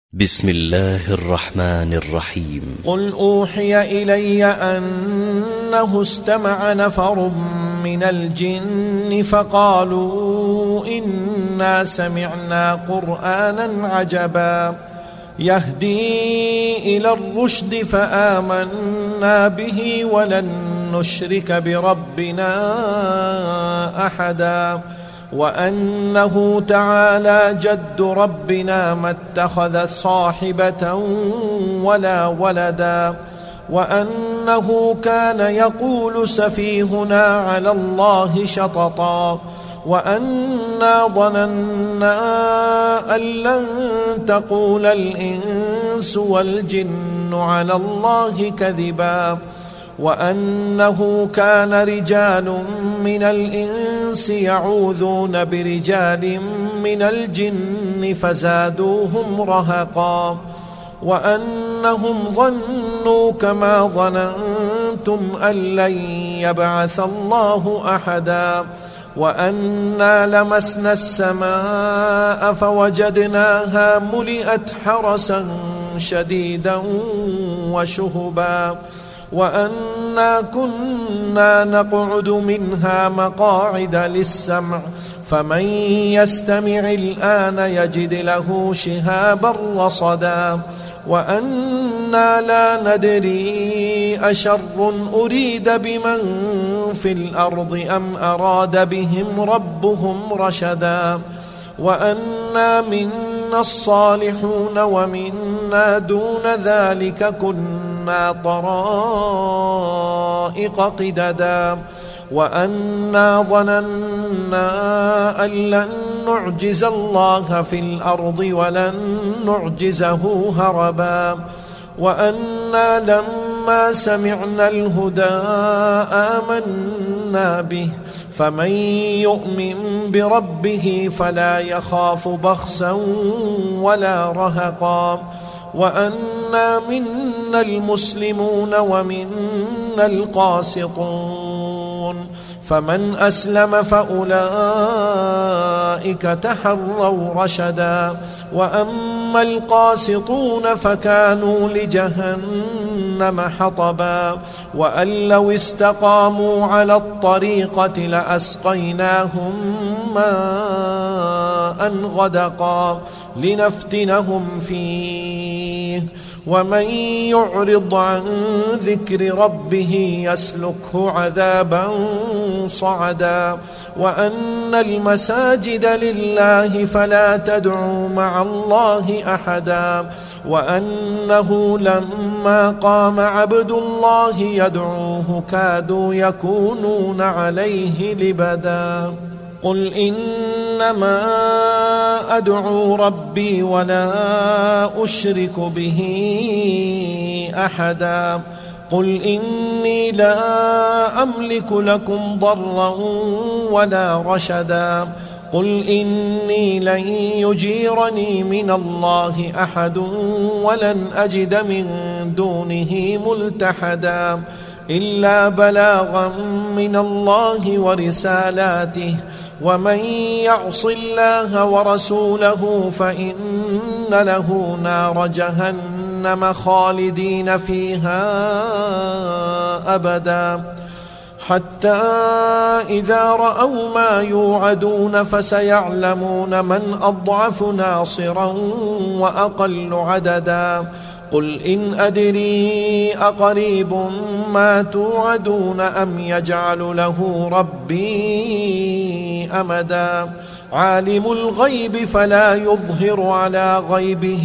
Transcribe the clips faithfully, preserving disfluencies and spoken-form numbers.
بسم الله الرحمن الرحيم قل أوحي إلي أنه استمع نفر من الجن فقالوا إنا سمعنا قرآنا عجبا يهدي إلى الرشد فآمنا به ولن نشرك بربنا أحدا وأنه تعالى جد ربنا ما اتخذ صاحبة ولا ولدا وأنه كان يقول سفيهنا على الله شططا وأنا ظننا أن لن تقول الإنس والجن على الله كذبا وأنه كان رجال من الإنس يعوذون برجال من الجن فزادوهم رهقا وأنهم ظنوا كما ظننتم أن لن يبعث الله أحدا وأنا لمسنا السماء فوجدناها ملئت حرسا شديدا وشهبا وأنا كنا نقعد منها مقاعد للسمع فمن يستمع الآن يجد له شهابا رصدا وأنا لا ندري أشر أريد بمن في الأرض أم أراد بهم ربهم رشدا وأنا منا الصالحون ومنا دون ذلك كنا طرائق قددا وأنا ظننا أن لن نعجز الله في الأرض ولن نعجزه هربا وأنا لما سمعنا الهدى آمنا به فمن يؤمن بربه فلا يخاف بخسا ولا رهقا وأنا منا المسلمون ومنا القاسطون فمن أسلم فأولئك تحروا رشدا وأما القاسطون فكانوا لجهنم حطبا وأن لو استقاموا على الطريقة لأسقيناهم ماء غدقا لنفتنهم فيه ومن يعرض عن ذكر ربه يسلكه عذابا صعدا وأن المساجد لله فلا تدعوا مع الله أحدا وأنه لما قام عبد الله يدعوه كادوا يكونون عليه لبدا قل إنما أدعو ربي ولا أشرك به أحدا قل إني لا أملك لكم ضرا ولا رشدا قل إني لن يجيرني من الله أحد ولن أجد من دونه ملتحدا إلا بلاغا من الله ورسالاته ومن يعص الله ورسوله فإن له نار جهنم خالدين فيها أبدا حتى إذا رأوا ما يوعدون فسيعلمون من أضعف ناصرا وأقل عددا قل إن أدري أقريب ما توعدون أم يجعل له ربي أمدا عالم الغيب فلا يظهر على غيبه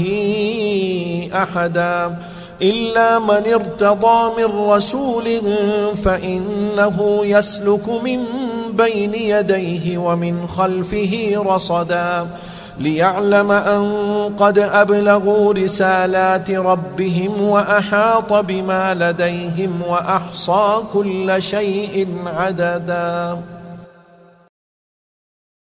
أحدا إلا من ارتضى من رسول فإنه يسلك من بين يديه ومن خلفه رصدا ليعلم أن قد أبلغوا رسالات ربهم وأحاط بما لديهم وأحصى كل شيء عددا.